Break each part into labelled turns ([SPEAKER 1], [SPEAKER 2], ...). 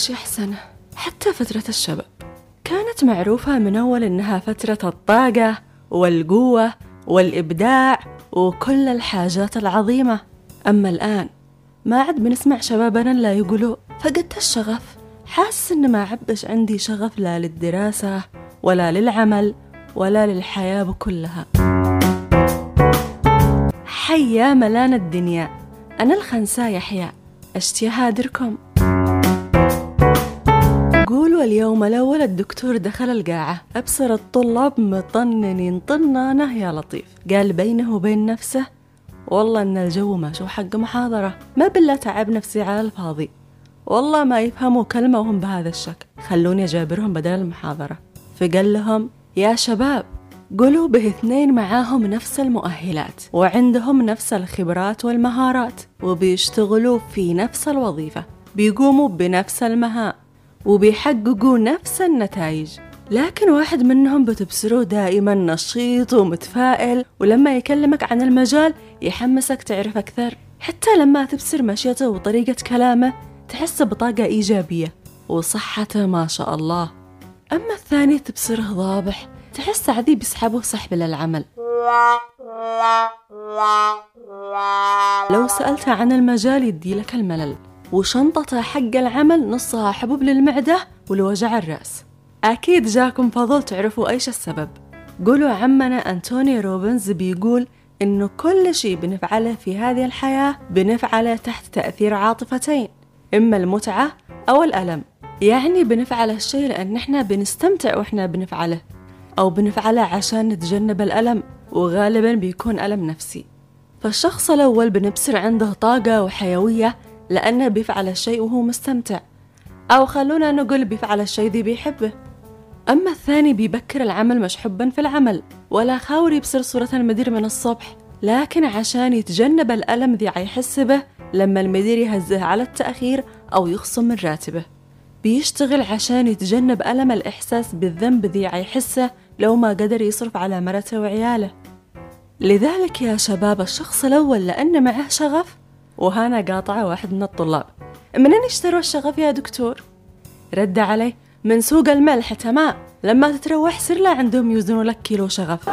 [SPEAKER 1] إيش أحسن؟ حتى فترة الشباب كانت معروفة من أول إنها فترة الطاقة والقوة والإبداع وكل الحاجات العظيمة. أما الآن ما عاد بنسمع شبابنا لا يقولوا فقدت الشغف، حاسس إن ما عبش عندي شغف لا للدراسة ولا للعمل ولا للحياة بكلها. حيا ملان الدنيا، أنا الخنساء يحيى، أشتي هادركم. قولوا اليوم الأول الدكتور دخل القاعة، أبصر الطلاب مطننين طنانة يا لطيف. قال بينه وبين نفسه والله إن الجو ما شو حق محاضرة، ما بالله تعب نفسي على الفاضي، والله ما يفهموا كلمة وهم بهذا الشكل، خلوني أجابرهم بدل المحاضرة. فقال لهم يا شباب قولوا به اثنين معاهم نفس المؤهلات وعندهم نفس الخبرات والمهارات وبيشتغلوا في نفس الوظيفة، بيقوموا بنفس المهام وبيحققوا نفس النتائج، لكن واحد منهم بتبصره دائما نشيط ومتفائل، ولما يكلمك عن المجال يحمسك تعرف أكثر، حتى لما تبصر مشيته وطريقة كلامه تحس بطاقة إيجابية وصحته ما شاء الله. أما الثاني تبصره ضابح، تحس عادي بيسحبه سحب للعمل. لو سألته عن المجال يديلك الملل، وشنطته حق العمل نصها حبوب للمعدة ولوجع الرأس. أكيد جاكم فضل تعرفوا إيش السبب. قولوا عمنا أنتوني روبنز بيقول إنه كل شيء بنفعله في هذه الحياة بنفعله تحت تأثير عاطفتين، إما المتعة أو الألم. يعني بنفعل الشيء لأن إحنا بنستمتع وإحنا بنفعله، أو بنفعله عشان نتجنب الألم، وغالبا بيكون ألم نفسي. فالشخص الأول بنبصر عنده طاقة وحيوية لأنه بيفعل الشيء وهو مستمتع، أو خلونا نقول بيفعل الشيء ذي بيحبه. أما الثاني بيبكر العمل مش حبا في العمل، ولا خاور يبصر صورة المدير من الصبح، لكن عشان يتجنب الألم ذي عيحس به لما المدير يهزه على التأخير أو يخصم من راتبه. بيشتغل عشان يتجنب ألم الإحساس بالذنب ذي عيحسه لو ما قدر يصرف على مرته وعياله. لذلك يا شباب الشخص الأول لأن معه شغف، وهنا قاطعة واحد من الطلاب منين اشتروا الشغف يا دكتور؟ رد عليه من سوق الملح تمام، لما تتروح سر لا عندهم يوزنوا لك كيلو شغف.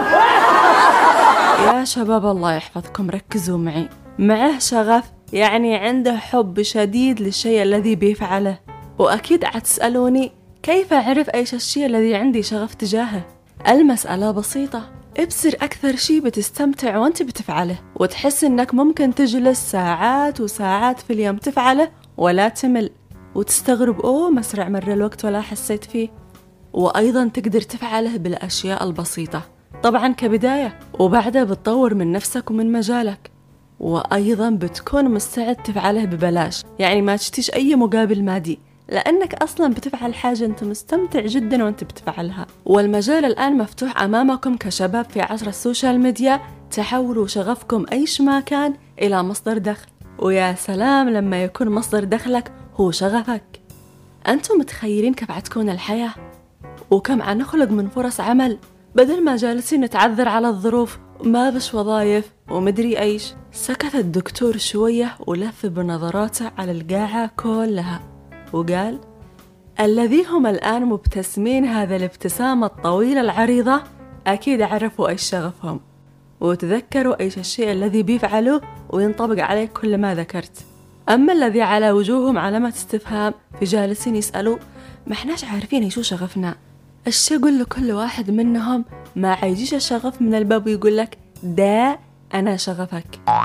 [SPEAKER 1] يا شباب الله يحفظكم ركزوا معي، معه شغف يعني عنده حب شديد للشيء الذي بيفعله. وأكيد عتسألوني كيف أعرف إيش الشيء الذي عندي شغف تجاهه؟ المسألة بسيطة، ابصر أكثر شيء بتستمتع وانت بتفعله وتحس إنك ممكن تجلس ساعات وساعات في اليوم تفعله ولا تمل، وتستغرب أوه مسرع مر الوقت ولا حسيت فيه. وأيضا تقدر تفعله بالأشياء البسيطة طبعا كبداية، وبعدها بتطور من نفسك ومن مجالك، وأيضا بتكون مستعد تفعله ببلاش، يعني ما تشتيش أي مقابل مادي، لأنك أصلا بتفعل حاجة أنت مستمتع جدا وأنت بتفعلها. والمجال الآن مفتوح أمامكم كشباب في عصر السوشيال ميديا، تحولوا شغفكم أيش ما كان إلى مصدر دخل، ويا سلام لما يكون مصدر دخلك هو شغفك. أنتم متخيلين كيف عتكون الحياة وكم عنخلق من فرص عمل بدل ما جالسين نتعذر على الظروف وما بش وظايف ومدري أيش. سكت الدكتور شوية ولف بنظراته على القاعة كلها وقال الذي هم الآن مبتسمين هذا الابتسامة الطويلة العريضة أكيد عرفوا أيش شغفهم وتذكروا أيش الشيء الذي بيفعلوه وينطبق عليه كل ما ذكرت. أما الذي على وجوههم علامة استفهام في جالسين يسألوا ما احناش عارفين ايشو شغفنا، ايش يقول لكل واحد منهم ما عيجيش الشغف من الباب ويقول لك ده أنا شغفك.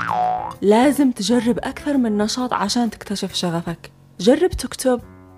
[SPEAKER 1] لازم تجرب أكثر من نشاط عشان تكتشف شغفك. جرب تكتب،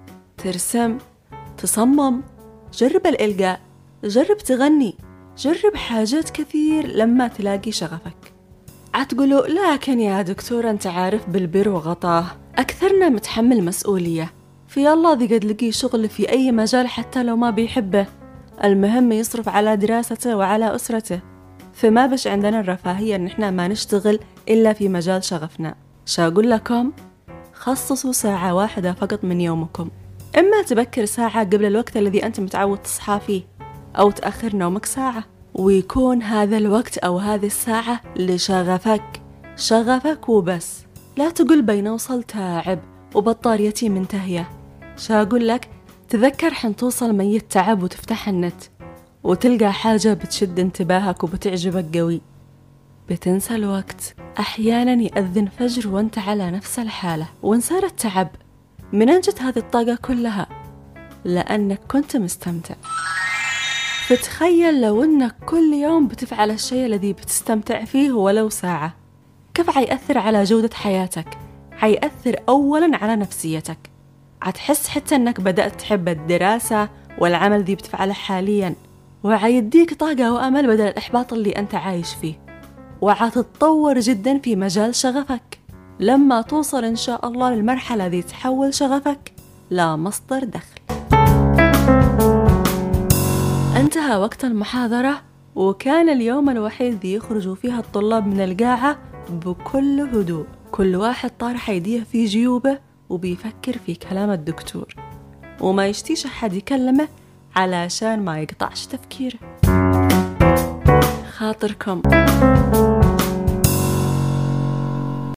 [SPEAKER 1] ترسم، تصمم، جرب الإلقاء، جرب تغني، جرب حاجات كثير لما تلاقي شغفك. عتقولوا لكن يا دكتور أنت عارف بالبر وغطاه أكثرنا متحمل مسؤولية، في الله ذي قد لقي شغل في أي مجال حتى لو ما بيحبه، المهم يصرف على دراسته وعلى أسرته، فما بش عندنا الرفاهية إن إحنا ما نشتغل إلا في مجال شغفنا. شاقول لكم خصصوا ساعة واحدة فقط من يومكم، إما تبكر ساعة قبل الوقت الذي أنت متعود تصحى فيه، أو تأخر نومك ساعة، ويكون هذا الوقت أو هذه الساعة لشغفك، شغفك وبس. لا تقول بينوصل تعب وبطاريتي منتهية، شا أقول لك، تذكر حين توصل ميت تعب وتفتح النت وتلقى حاجة بتشد انتباهك وبتعجبك قوي، بتنسى الوقت. أحيانا يأذن فجر وانت على نفس الحالة وانسار التعب. من أين هذه الطاقة كلها؟ لأنك كنت مستمتع. فتخيل لو أنك كل يوم بتفعل الشيء الذي بتستمتع فيه ولو ساعة، كيف حيأثر على جودة حياتك؟ حيأثر أولا على نفسيتك، هتحس حتى أنك بدأت تحب الدراسة والعمل ذي بتفعله حاليا، وعيديك طاقة وأمل بدل الإحباط اللي أنت عايش فيه، وعتتطور جدا في مجال شغفك لما توصل إن شاء الله للمرحلة ذي تحول شغفك لا مصدر دخل. انتهى وقت المحاضرة، وكان اليوم الوحيد ذي يخرجوا فيها الطلاب من القاعة بكل هدوء، كل واحد طارح يديه في جيوبه وبيفكر في كلام الدكتور، وما يشتيش أحد يكلمه علشان ما يقطعش تفكيره. خاطركم.